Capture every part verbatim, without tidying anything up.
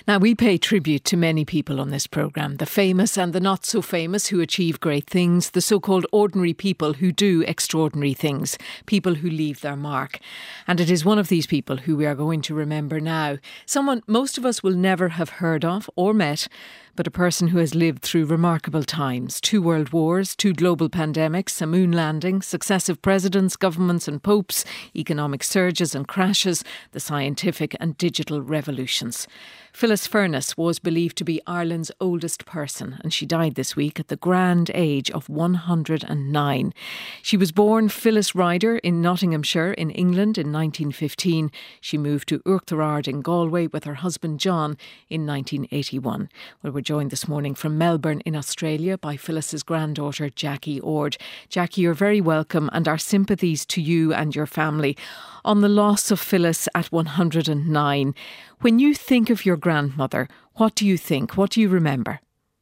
Now, we pay tribute to many people on this programme, the famous and the not so famous who achieve great things, the so-called ordinary people who do extraordinary things, people who leave their mark. And it is one of these people who we are going to remember now. Someone most of us will never have heard of or met, but a person who has lived through remarkable times. Two world wars, two global pandemics, a moon landing, successive presidents, governments and popes, economic surges and crashes, the scientific and digital revolutions. Phyllis Furness was believed to be Ireland's oldest person, and she died this week at the grand age of one hundred nine. She was born Phyllis Ryder in Nottinghamshire in England in nineteen fifteen. She moved to Uachtarard in Galway with her husband John in nineteen eighty-one. Well, we're joined this morning from Melbourne in Australia by Phyllis's granddaughter Jackie Ord. Jackie, you're very welcome, and our sympathies to you and your family on the loss of Phyllis at one hundred nine. When you think of your grandmother, what do you think? What do you remember?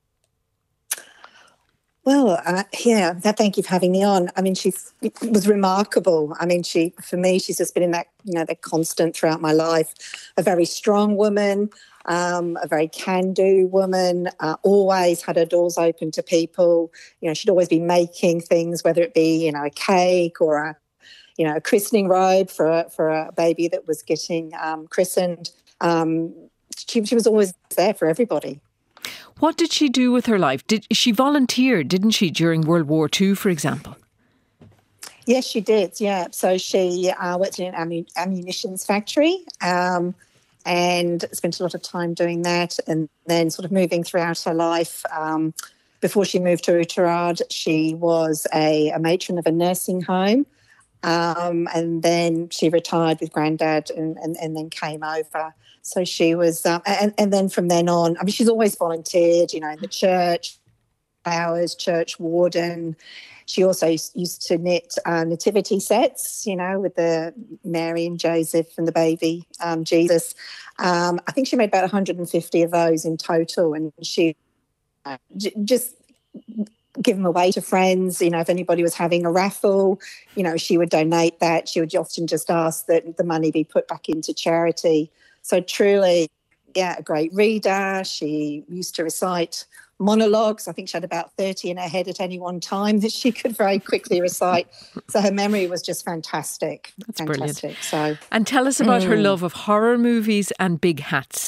Well, uh, yeah, thank you for having me on. I mean, she was remarkable. I mean, she, for me, she's just been in that, you know, that constant throughout my life. A very strong woman, um, a very can-do woman, uh, always had her doors open to people. You know, she'd always be making things, whether it be, you know, a cake or a, you know, a christening robe for a, for a baby that was getting um, christened. Um, she, she was always there for everybody. What did she do with her life? Did she volunteered, didn't she, during World War Two, for example? Yes, she did, yeah. So she uh, worked in an ammun- ammunitions factory um, and spent a lot of time doing that, and then sort of moving throughout her life. Um, before she moved to Uachtarard, she was a, a matron of a nursing home. Um, and then she retired with Grandad and, and, and then came over. So she was, um, and, and then from then on, I mean, she's always volunteered, you know, in the church, hours, church warden. She also used to knit uh, nativity sets, you know, with the Mary and Joseph and the baby um, Jesus. Um, I think she made about one hundred fifty of those in total, and she uh, j- just... give them away to friends. You know, if anybody was having a raffle, you know, she would donate that. She would often just ask that the money be put back into charity. So truly, yeah, a great reader. She used to recite monologues. I think she had about thirty in her head at any one time that she could very quickly recite. So her memory was just fantastic. That's fantastic. Brilliant. So, and tell us about mm. her love of horror movies and big hats.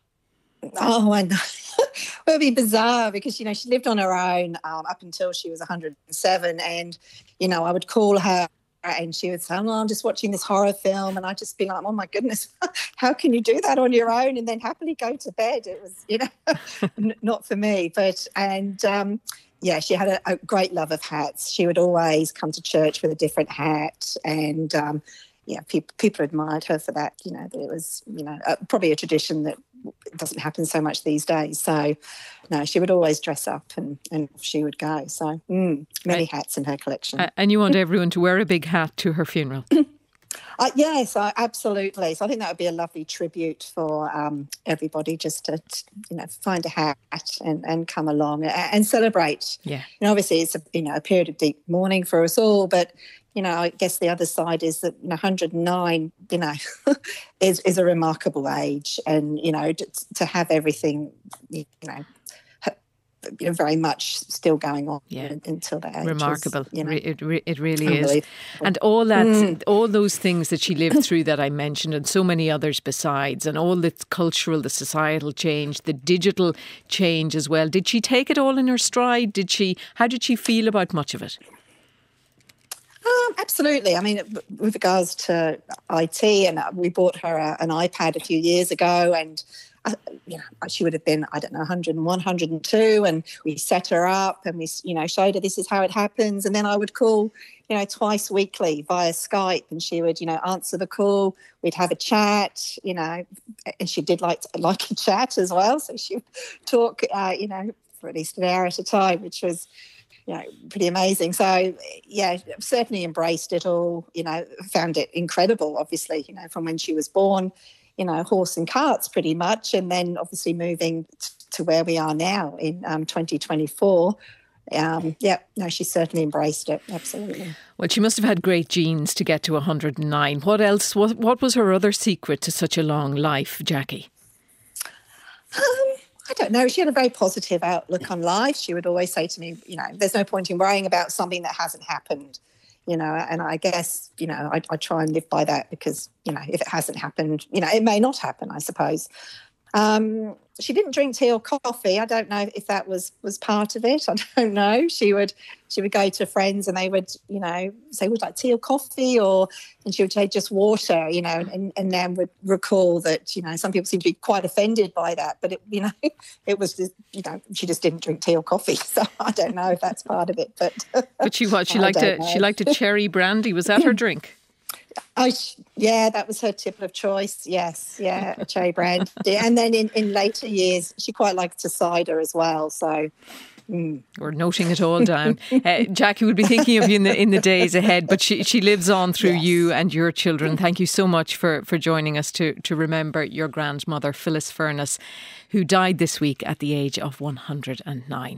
Oh, I know. Well, it'd be bizarre because, you know, she lived on her own um, up until she was one hundred seven, and, you know, I would call her and she would say, oh, I'm just watching this horror film, and I'd just be like, oh, my goodness, how can you do that on your own and then happily go to bed? It was, you know, not for me. But, and, um, yeah, she had a, a great love of hats. She would always come to church with a different hat, and, um, yeah, people, people admired her for that, you know, that it was, you know, uh, probably a tradition that doesn't happen so much these days. So, no, she would always dress up and, and she would go. So, mm, many uh, hats in her collection. Uh, and you want everyone to wear a big hat to her funeral? Uh, yes, I, absolutely. So I think that would be a lovely tribute for um, everybody, just to, to, you know, find a hat and, and come along and, and celebrate. Yeah. And obviously it's a, you know, a period of deep mourning for us all, but, you know, I guess the other side is that, you know, one hundred nine, you know, is, is a remarkable age, and, you know, to, to have everything, you know, you know, very much still going on yeah. until that age. Remarkable. Is, you know, it, it, it really is. And all that, mm. all those things that she lived through that I mentioned, and so many others besides, and all the cultural, the societal change, the digital change as well. Did she take it all in her stride? Did she? How did she feel about much of it? Um, absolutely. I mean, with regards to I T, and we bought her a, an iPad a few years ago, and uh, you know, she would have been, I don't know, one hundred one, one hundred two, and we set her up and we, you know, showed her this is how it happens. And then I would call, you know, twice weekly via Skype, and she would, you know, answer the call. We'd have a chat, you know, and she did like to, like to chat as well. So she would talk, uh, you know, for at least an hour at a time, which was, you know, pretty amazing. So, yeah, certainly embraced it all, you know, found it incredible, obviously, you know, from when she was born, you know, horse and carts pretty much, and then obviously moving t- to where we are now in um, twenty twenty-four. Um, yeah, no, she certainly embraced it, absolutely. Well, she must have had great genes to get to one hundred nine. What else, what, what was her other secret to such a long life, Jackie? don't know. She had a very positive outlook on life. She would always say to me, you know, there's no point in worrying about something that hasn't happened, you know, and I guess, you know, I, I try and live by that because, you know, if it hasn't happened, you know, it may not happen, I suppose. Um, she didn't drink tea or coffee. I don't know if that was, was part of it. I don't know. She would she would go to friends and they would, you know, say, would like tea or coffee, or and she would say just water, you know, and, and Nan would recall that, you know, some people seem to be quite offended by that, but it, you know, it was just, you know, she just didn't drink tea or coffee. So I don't know if that's part of it. But but she what she liked a know. she liked a cherry brandy. Was that her drink? Oh, yeah, that was her tip of choice. Yes, yeah, a cherry brandy. And then in, in later years, she quite liked a cider as well. So mm. we're noting it all down. uh, Jackie would be thinking of you in the in the days ahead, but she she lives on through yes. you and your children. Thank you so much for, for joining us to, to remember your grandmother, Phyllis Furness, who died this week at the age of one hundred and nine.